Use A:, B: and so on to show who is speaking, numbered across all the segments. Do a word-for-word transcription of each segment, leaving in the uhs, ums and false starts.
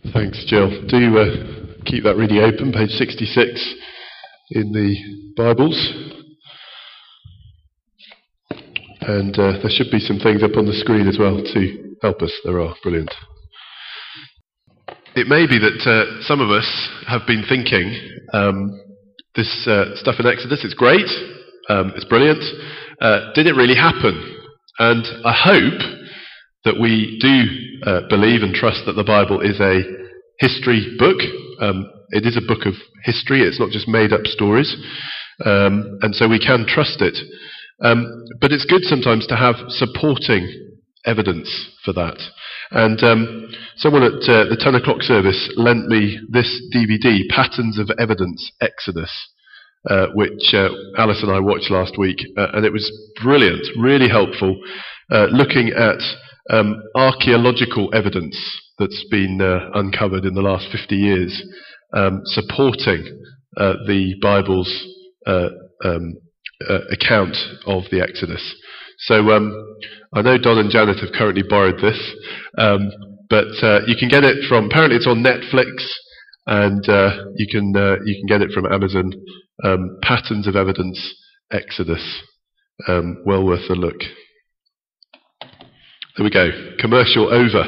A: Thanks, Jill. Do uh, keep that reading open, page sixty-six in the Bibles. And uh, there should be some things up on the screen as well to help us. There are. Brilliant. It may be that uh, some of us have been thinking, um, this uh, stuff in Exodus, it's great, um, it's brilliant. Uh, did it really happen? And I hope that we do uh, believe and trust that the Bible is a history book. Um, it is a book of history. It's not just made up stories. Um, and so we can trust it. Um, but it's good sometimes to have supporting evidence for that. And um, someone at uh, the ten o'clock service lent me this D V D, Patterns of Evidence, Exodus, uh, which uh, Alice and I watched last week. Uh, and it was brilliant, really helpful, uh, looking at um, archaeological evidence that's been uh, uncovered in the last fifty years, um, supporting uh, the Bible's uh, um, uh, account of the Exodus. So um, I know Don and Janet have currently borrowed this, um, but uh, you can get it from, apparently it's on Netflix, and uh, you can uh, you can get it from Amazon. Um, Patterns of Evidence, Exodus. Um, well worth a look. There we go. Commercial over.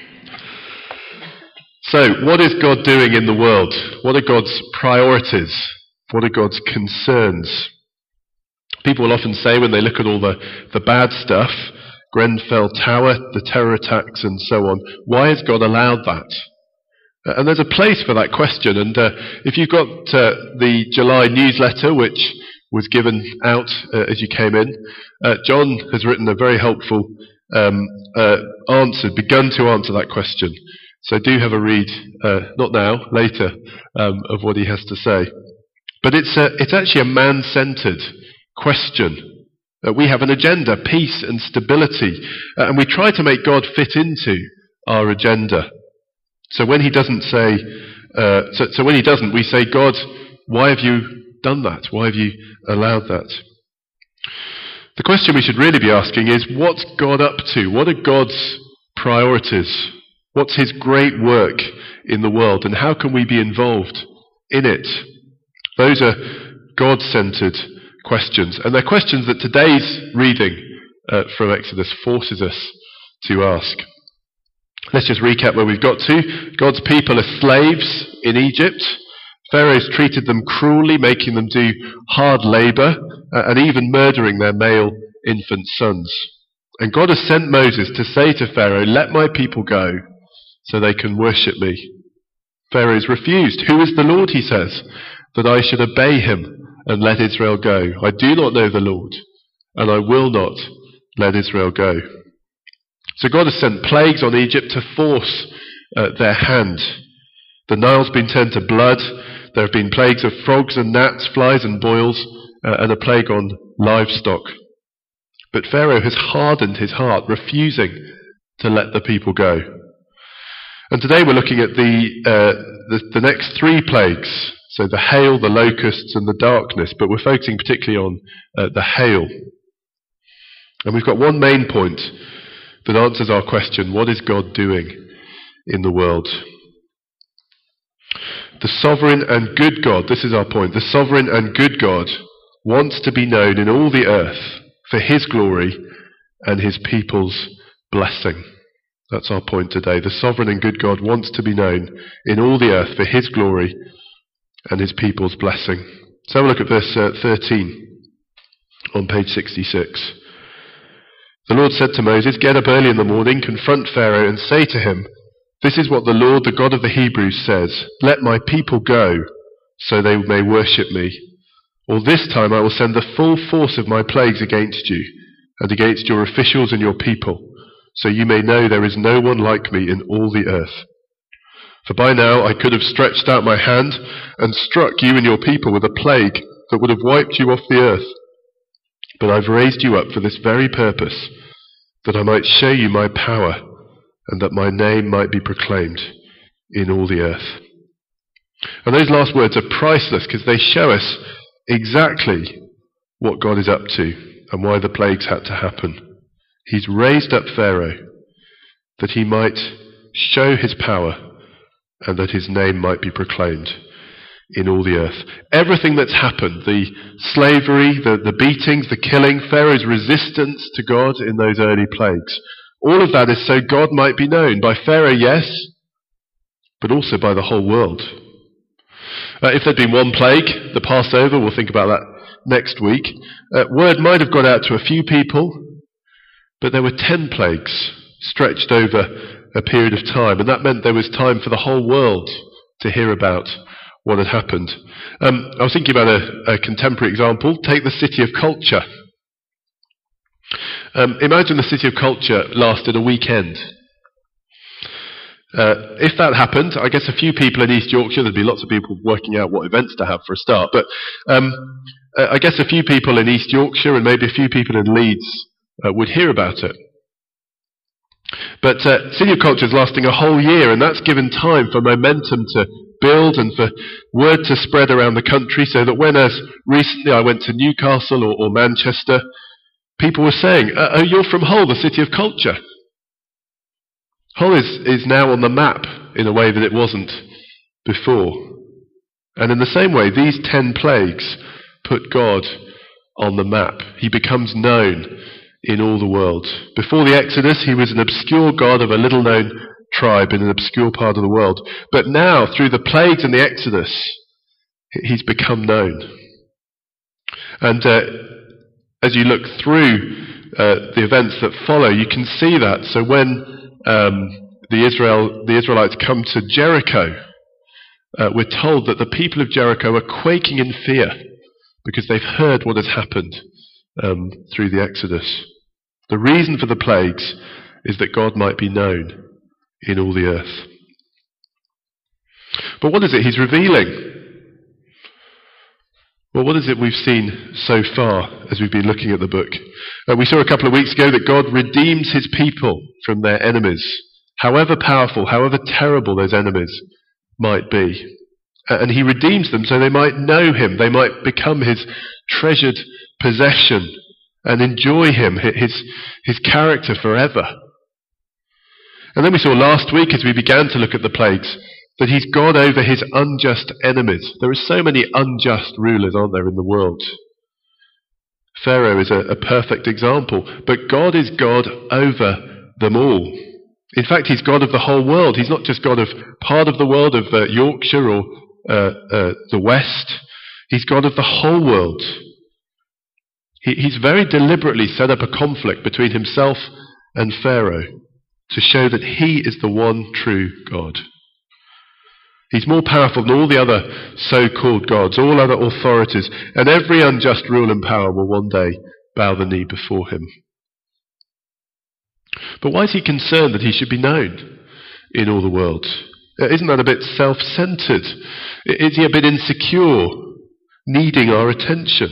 A: So, what is God doing in the world? What are God's priorities? What are God's concerns? People will often say when they look at all the, the bad stuff, Grenfell Tower, the terror attacks and so on, why has God allowed that? Uh, and there's a place for that question. And uh, if you've got uh, the July newsletter, which was given out uh, as you came in, uh, John has written a very helpful um, uh, answer, begun to answer that question. So do have a read, uh, not now, later, um, of what he has to say. But it's a, it's actually a man-centered question. Uh, we have an agenda, peace and stability, uh, and we try to make God fit into our agenda. So when he doesn't say, uh, so, so when he doesn't, we say, God, why have you done that? Why have you allowed that? The question we should really be asking is, what's God up to? What are God's priorities? What's his great work in the world, and how can we be involved in it? Those are God-centered questions, and they're questions that today's reading uh, from Exodus forces us to ask. Let's just recap where we've got to. God's people are slaves in Egypt. Pharaoh's treated them cruelly, making them do hard labour, uh, and even murdering their male infant sons. And God has sent Moses to say to Pharaoh, let my people go, so they can worship me. Pharaoh's refused. Who is the Lord, he says, that I should obey him and let Israel go? I do not know the Lord, and I will not let Israel go. So God has sent plagues on Egypt to force uh, their hand. The Nile's been turned to blood. There have been plagues of frogs and gnats, flies and boils, uh, and a plague on livestock. But Pharaoh has hardened his heart, refusing to let the people go. And today we're looking at the, uh, the the next three plagues. So the hail, the locusts, and the darkness. But we're focusing particularly on uh, the hail. And we've got one main point that answers our question, what is God doing in the world? The sovereign and good God, this is our point, the sovereign and good God wants to be known in all the earth for his glory and his people's blessing. That's our point today. The sovereign and good God wants to be known in all the earth for his glory and his people's blessing. So have a look at verse uh, thirteen on page sixty-six. The Lord said to Moses, get up early in the morning, confront Pharaoh and say to him, this is what the Lord, the God of the Hebrews, says, let my people go, so they may worship me. Or this time I will send the full force of my plagues against you, and against your officials and your people, so you may know there is no one like me in all the earth. For by now I could have stretched out my hand and struck you and your people with a plague that would have wiped you off the earth. But I've raised you up for this very purpose, that I might show you my power, and that my name might be proclaimed in all the earth. And those last words are priceless, because they show us exactly what God is up to and why the plagues had to happen. He's raised up Pharaoh that he might show his power and that his name might be proclaimed in all the earth. Everything that's happened, the slavery, the, the beatings, the killing, Pharaoh's resistance to God in those early plagues, all of that is so God might be known. By Pharaoh, yes, but also by the whole world. Uh, if there'd been one plague, the Passover, we'll think about that next week, uh, word might have got out to a few people, but there were ten plagues stretched over a period of time, and that meant there was time for the whole world to hear about what had happened. Um, I was thinking about a, a contemporary example. Take the City of Culture. Um, imagine the City of Culture lasted a weekend. Uh, if that happened, I guess a few people in East Yorkshire, there'd be lots of people working out what events to have for a start, but um, uh, I guess a few people in East Yorkshire and maybe a few people in Leeds uh, would hear about it. But uh, City of Culture is lasting a whole year, and that's given time for momentum to build and for word to spread around the country, so that when, as recently I went to Newcastle or, or Manchester, people were saying, oh, you're from Hull, the City of Culture. Hull is, is now on the map in a way that it wasn't before. And in the same way, these ten plagues put God on the map. He becomes known in all the world. Before the Exodus, he was an obscure god of a little-known tribe in an obscure part of the world. But now, through the plagues and the Exodus, he's become known. And uh, as you look through uh, the events that follow, you can see that. So when Um, the Israel, the Israelites come to Jericho, uh, we're told that the people of Jericho are quaking in fear because they've heard what has happened um, through the Exodus. The reason for the plagues is that God might be known in all the earth. But what is it he's revealing? Well, what is it we've seen so far as we've been looking at the book? Uh, we saw a couple of weeks ago that God redeems his people from their enemies, however powerful, however terrible those enemies might be. Uh, and he redeems them so they might know him, they might become his treasured possession and enjoy him, his, his character forever. And then we saw last week, as we began to look at the plagues, that he's God over his unjust enemies. There are so many unjust rulers, aren't there, in the world? Pharaoh is a, a perfect example. But God is God over them all. In fact, he's God of the whole world. He's not just God of part of the world, of uh, Yorkshire or uh, uh, the West. He's God of the whole world. He, he's very deliberately set up a conflict between himself and Pharaoh to show that he is the one true God. He's more powerful than all the other so-called gods, all other authorities, and every unjust rule and power will one day bow the knee before him. But why is he concerned that he should be known in all the world? Isn't that a bit self-centered? Is he a bit insecure, needing our attention?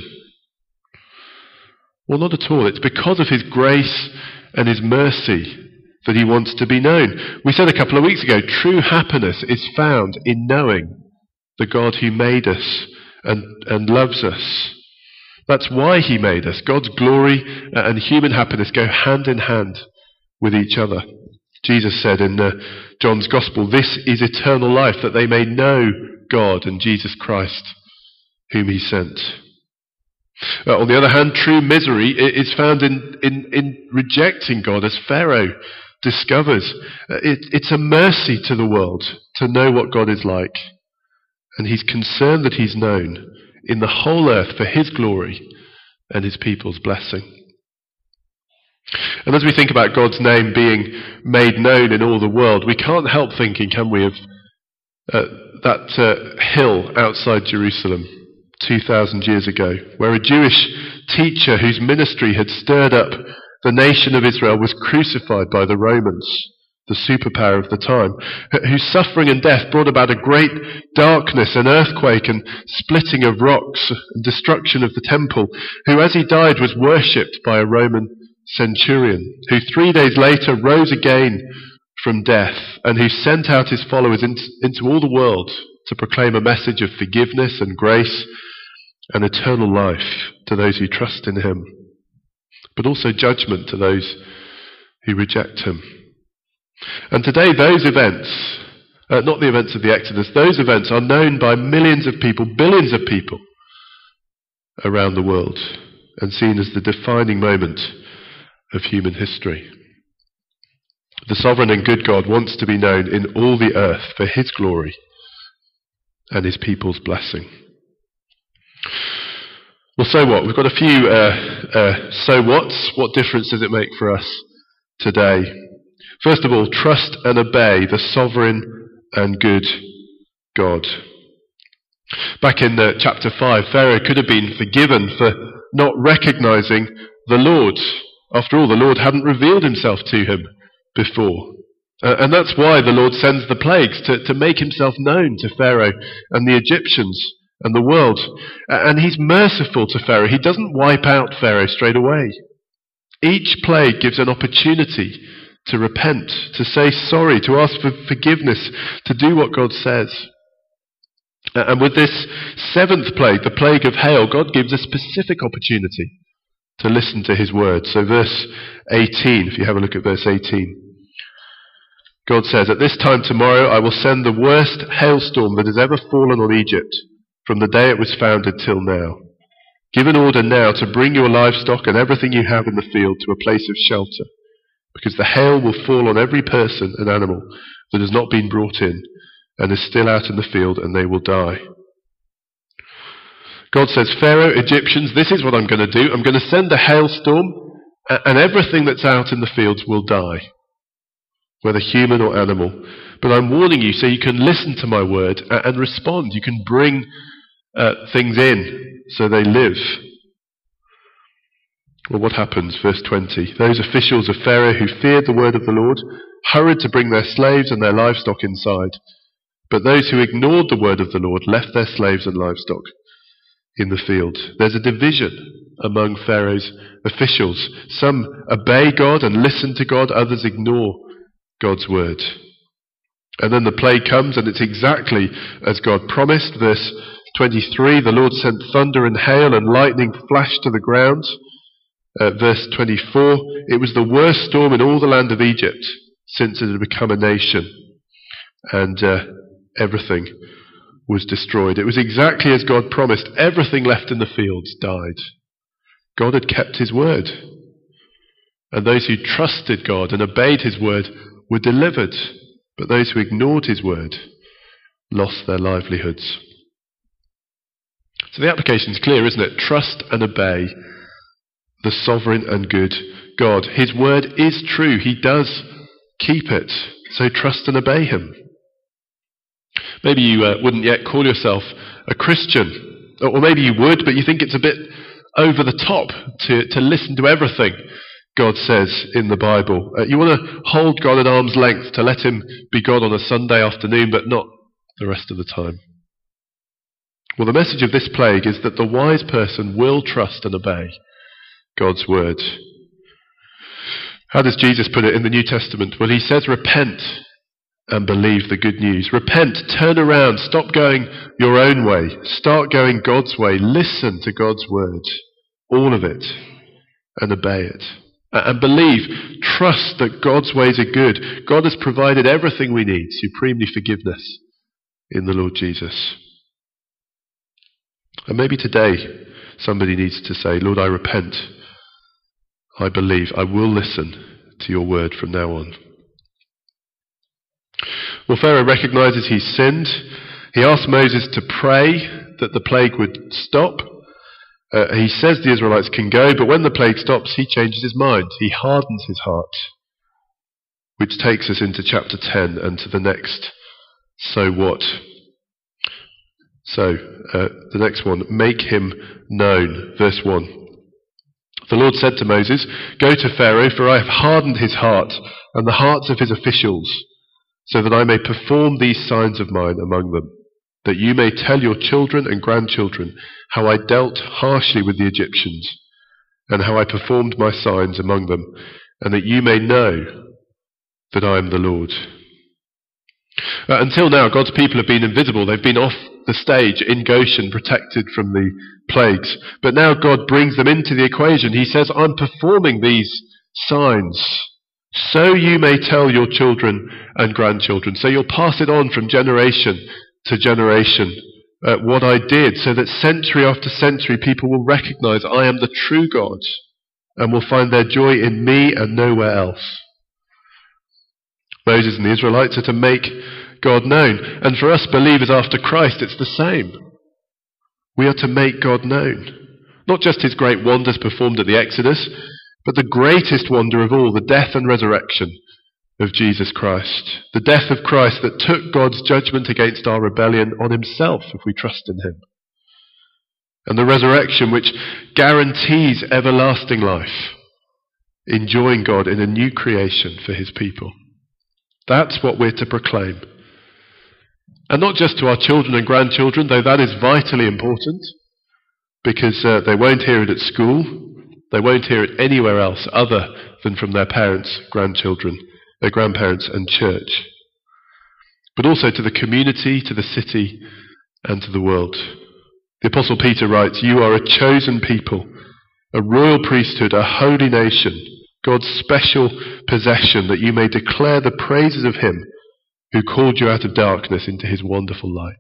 A: Well, not at all. It's because of his grace and his mercy that he wants to be known. We said a couple of weeks ago, true happiness is found in knowing the God who made us and, and loves us. That's why he made us. God's glory and human happiness go hand in hand with each other. Jesus said in uh, John's Gospel, this is eternal life, that they may know God and Jesus Christ, whom he sent. Uh, on the other hand, true misery is found in, in, in rejecting God, as Pharaoh discovers. Uh, it, it's a mercy to the world to know what God is like. And he's concerned that he's known in the whole earth for his glory and his people's blessing. And as we think about God's name being made known in all the world, we can't help thinking, can we, of uh, that uh, hill outside Jerusalem two thousand years ago, where a Jewish teacher whose ministry had stirred up the nation of Israel was crucified by the Romans, the superpower of the time, whose suffering and death brought about a great darkness, an earthquake and splitting of rocks and destruction of the temple, who as he died was worshipped by a Roman centurion, who three days later rose again from death, and who sent out his followers into, into all the world to proclaim a message of forgiveness and grace and eternal life to those who trust in him, but also judgment to those who reject him. And today those events Uh, not the events of the Exodus. Those events are known by millions of people, billions of people around the world, and seen as the defining moment of human history. The sovereign and good God wants to be known in all the earth for his glory and his people's blessing. Well, so what? We've got a few uh, uh, so whats. What difference does it make for us today? First of all, trust and obey the sovereign and good God. Back in uh, chapter five, Pharaoh could have been forgiven for not recognizing the Lord. After all, the Lord hadn't revealed himself to him before. Uh, and that's why the Lord sends the plagues, to, to make himself known to Pharaoh and the Egyptians and the world. Uh, and he's merciful to Pharaoh. He doesn't wipe out Pharaoh straight away. Each plague gives an opportunity to repent, to say sorry, to ask for forgiveness, to do what God says. Uh, and with this seventh plague, the plague of hail, God gives a specific opportunity to listen to his word. So verse eighteen, if you have a look at verse eighteen. God says, "At this time tomorrow I will send the worst hailstorm that has ever fallen on Egypt from the day it was founded till now. Give an order now to bring your livestock and everything you have in the field to a place of shelter, because the hail will fall on every person and animal that has not been brought in and is still out in the field, and they will die." God says, Pharaoh, Egyptians, this is what I'm going to do. I'm going to send a hailstorm, and everything that's out in the fields will die, whether human or animal. But I'm warning you so you can listen to my word and respond. You can bring uh, things in so they live. Well, what happens? Verse twenty. Those officials of Pharaoh who feared the word of the Lord hurried to bring their slaves and their livestock inside. But those who ignored the word of the Lord left their slaves and livestock in the field. There's a division among Pharaoh's officials. Some obey God and listen to God, others ignore God's word. And then the plague comes, and it's exactly as God promised. Verse twenty-three, the Lord sent thunder and hail, and lightning flashed to the ground. Uh, verse twenty-four, it was the worst storm in all the land of Egypt since it had become a nation. And uh, everything was destroyed. It was exactly as God promised. Everything left in the fields died. God had kept his word. And those who trusted God and obeyed his word were delivered. But those who ignored his word lost their livelihoods. So the application's clear, isn't it? Trust and obey the sovereign and good God. His word is true. He does keep it. So trust and obey him. Maybe you uh, wouldn't yet call yourself a Christian. Or maybe you would, but you think it's a bit over the top to, to listen to everything God says in the Bible. Uh, you want to hold God at arm's length, to let him be God on a Sunday afternoon, but not the rest of the time. Well, the message of this plague is that the wise person will trust and obey God's word. How does Jesus put it in the New Testament? Well, he says, repent and believe the good news. Repent, turn around, stop going your own way, start going God's way, listen to God's word, all of it, and obey it. And believe, trust that God's ways are good. God has provided everything we need, supremely forgiveness in the Lord Jesus. And maybe today somebody needs to say, Lord, I repent. I believe. I will listen to your word from now on. Well, Pharaoh recognizes he's sinned. He asks Moses to pray that the plague would stop. Uh, he says the Israelites can go, but when the plague stops, he changes his mind. He hardens his heart, which takes us into chapter ten and to the next so what. So, uh, the next one, make him known. Verse one. The Lord said to Moses, go to Pharaoh, for I have hardened his heart and the hearts of his officials, so that I may perform these signs of mine among them, that you may tell your children and grandchildren how I dealt harshly with the Egyptians, and how I performed my signs among them, and that you may know that I am the Lord. Uh, until now, God's people have been invisible. They've been off the stage in Goshen, protected from the plagues. But now God brings them into the equation. He says, I'm performing these signs so you may tell your children and grandchildren. So you'll pass it on from generation to generation, uh, what I did, so that century after century people will recognize I am the true God and will find their joy in me and nowhere else. Moses and the Israelites are to make God known. And for us believers after Christ, it's the same. We are to make God known. Not just his great wonders performed at the Exodus, but the greatest wonder of all, the death and resurrection of Jesus Christ. The death of Christ that took God's judgment against our rebellion on himself if we trust in him. And the resurrection which guarantees everlasting life, enjoying God in a new creation for his people. That's what we're to proclaim. And not just to our children and grandchildren, though that is vitally important, because uh, they won't hear it at school, they won't hear it anywhere else other than from their parents, grandchildren, their grandparents and church. But also to the community, to the city, and to the world. The Apostle Peter writes, "You are a chosen people, a royal priesthood, a holy nation, God's special possession, that you may declare the praises of him who called you out of darkness into his wonderful light."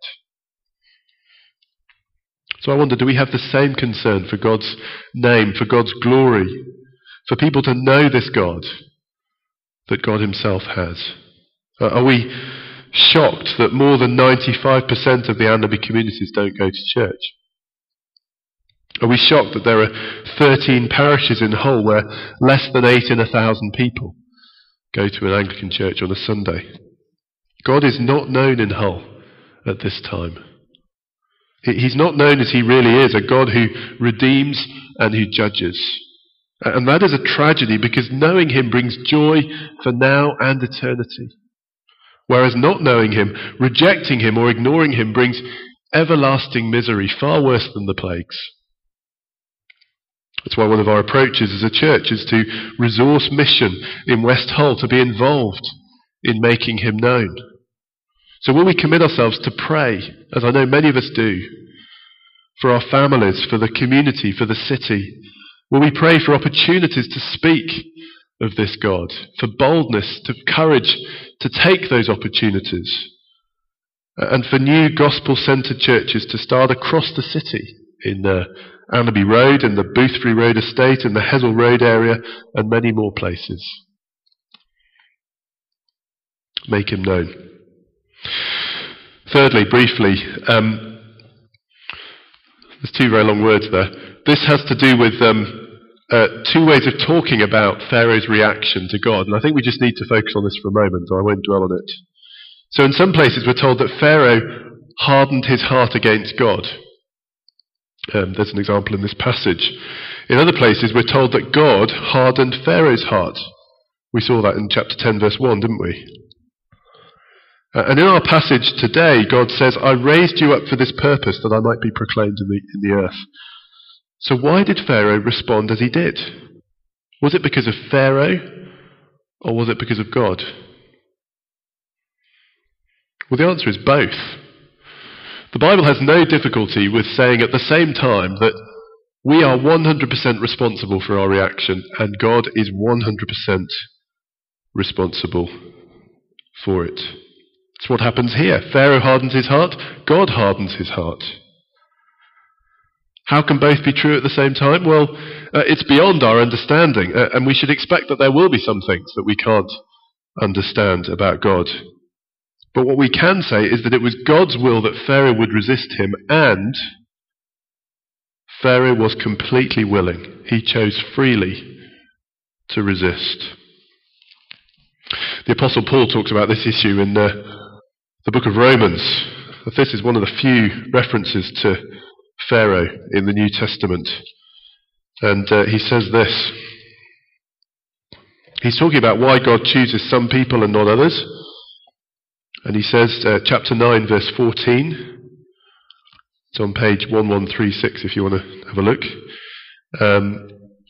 A: So I wonder, do we have the same concern for God's name, for God's glory, for people to know this God that God himself has? Uh, are we shocked that more than ninety-five percent of the Annaby communities don't go to church? Are we shocked that there are thirteen parishes in Hull where less than eight in a thousand people go to an Anglican church on a Sunday? God is not known in Hull at this time. He's not known as he really is, a God who redeems and who judges. And that is a tragedy, because knowing him brings joy for now and eternity. Whereas not knowing him, rejecting him or ignoring him brings everlasting misery, far worse than the plagues. That's why one of our approaches as a church is to resource mission in West Hull, to be involved in making him known. So will we commit ourselves to pray, as I know many of us do, for our families, for the community, for the city? Will we pray for opportunities to speak of this God, for boldness, to courage to take those opportunities, and for new gospel-centred churches to start across the city, in uh, Annaby Road, in the Boothbury Road estate, in the Hessel Road area, and many more places? Make him known. Thirdly, briefly, um, there's two very long words there. This has to do with um, uh, two ways of talking about Pharaoh's reaction to God, and I think we just need to focus on this for a moment, or I won't dwell on it. So in some places we're told that Pharaoh hardened his heart against God. Um, there's an example in this passage. In other places we're told that God hardened Pharaoh's heart. We saw that in chapter ten, verse one, didn't we? Uh, and in our passage today, God says, "I raised you up for this purpose, that I might be proclaimed in the, in the earth." So why did Pharaoh respond as he did? Was it because of Pharaoh, or was it because of God? Well, the answer is both. The Bible has no difficulty with saying at the same time that we are one hundred percent responsible for our reaction, and God is one hundred percent responsible for it. It's what happens here. Pharaoh hardens his heart, God hardens his heart. How can both be true at the same time? Well, uh, it's beyond our understanding, uh, and we should expect that there will be some things that we can't understand about God. But what we can say is that it was God's will that Pharaoh would resist him, and Pharaoh was completely willing. He chose freely to resist. The Apostle Paul talks about this issue in the, the book of Romans. This is one of the few references to Pharaoh in the New Testament. And uh, he says this. He's talking about why God chooses some people and not others. And he says, uh, chapter nine, verse fourteen. It's on page eleven thirty-six if you want to have a look. Um,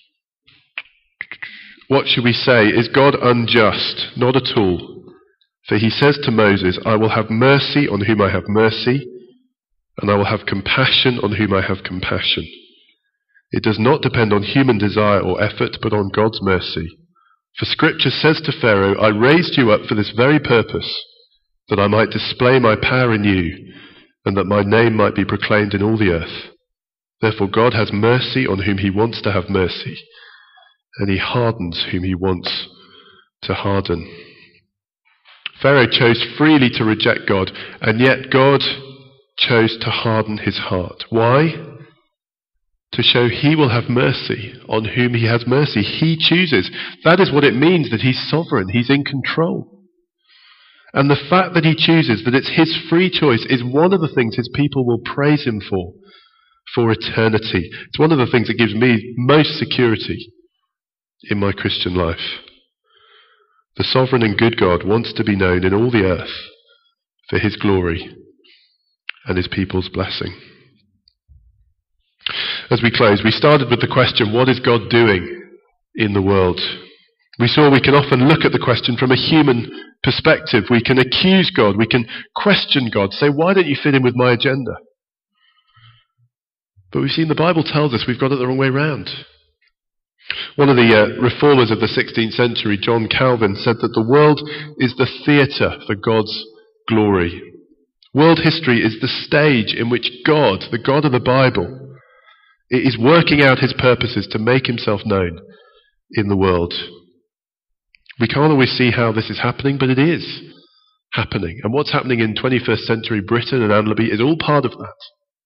A: what should we say? Is God unjust? Not at all. For he says to Moses, "I will have mercy on whom I have mercy, and I will have compassion on whom I have compassion." It does not depend on human desire or effort, but on God's mercy. For Scripture says to Pharaoh, I raised you up for this very purpose, that I might display my power in you, and that my name might be proclaimed in all the earth. Therefore God has mercy on whom he wants to have mercy, and he hardens whom he wants to harden. Pharaoh chose freely to reject God, and yet God chose to harden his heart. Why? To show he will have mercy on whom he has mercy. He chooses. That is what it means that he's sovereign. He's in control. And the fact that he chooses, that it's his free choice, is one of the things his people will praise him for, for eternity. It's one of the things that gives me most security in my Christian life. The sovereign and good God wants to be known in all the earth for his glory and his people's blessing. As we close, we started with the question, what is God doing in the world? We saw we can often look at the question from a human perspective. We can accuse God. We can question God. Say, why don't you fit in with my agenda? But we've seen the Bible tells us we've got it the wrong way round. One of the uh, reformers of the sixteenth century, John Calvin, said that the world is the theatre for God's glory. World history is the stage in which God, the God of the Bible, is working out his purposes to make himself known in the world. We can't always see how this is happening, but it is happening. And what's happening in twenty-first century Britain and Anlaby is all part of that.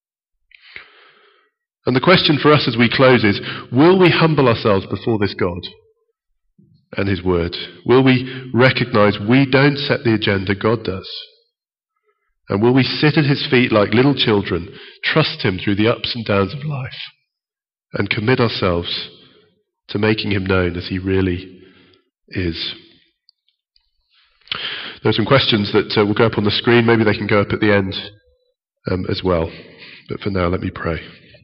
A: And the question for us as we close is, will we humble ourselves before this God and his word? Will we recognize we don't set the agenda, God does? And will we sit at his feet like little children, trust him through the ups and downs of life, and commit ourselves to making him known as he really is? There are some questions that uh, will go up on the screen. Maybe they can go up at the end um, as well. But for now, let me pray.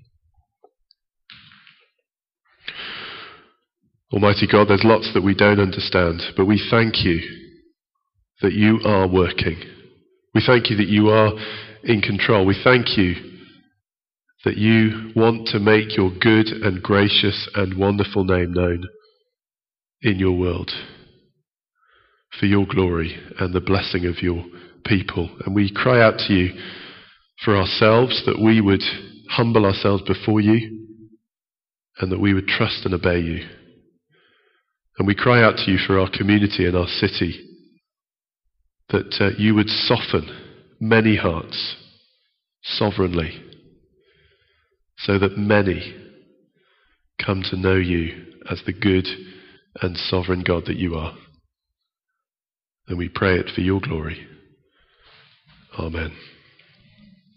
A: Almighty God, there's lots that we don't understand, but we thank you that you are working. We thank you that you are in control. We thank you that you want to make your good and gracious and wonderful name known in your world for your glory and the blessing of your people. And we cry out to you for ourselves, that we would humble ourselves before you and that we would trust and obey you. And we cry out to you for our community and our city, that uh, you would soften many hearts sovereignly, so that many come to know you as the good and sovereign God that you are. And we pray it for your glory. Amen.